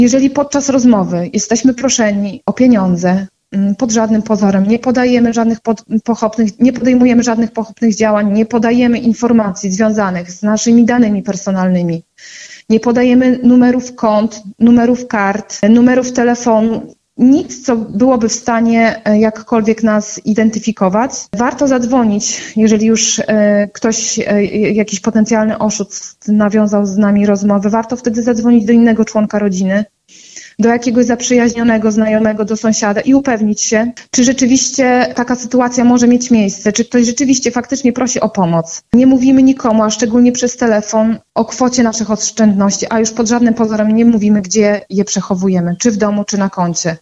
Jeżeli podczas rozmowy jesteśmy proszeni o pieniądze, pod żadnym pozorem nie podejmujemy żadnych pochopnych działań, nie podajemy informacji związanych z naszymi danymi personalnymi, nie podajemy numerów kont, numerów kart, numerów telefonu, nic, co byłoby w stanie jakkolwiek nas identyfikować. Warto zadzwonić, jeżeli już ktoś, jakiś potencjalny oszust nawiązał z nami rozmowę, warto wtedy zadzwonić do innego członka rodziny, do jakiegoś zaprzyjaźnionego, znajomego, do sąsiada i upewnić się, czy rzeczywiście taka sytuacja może mieć miejsce, czy ktoś rzeczywiście faktycznie prosi o pomoc. Nie mówimy nikomu, a szczególnie przez telefon, o kwocie naszych oszczędności, a już pod żadnym pozorem nie mówimy, gdzie je przechowujemy, czy w domu, czy na koncie.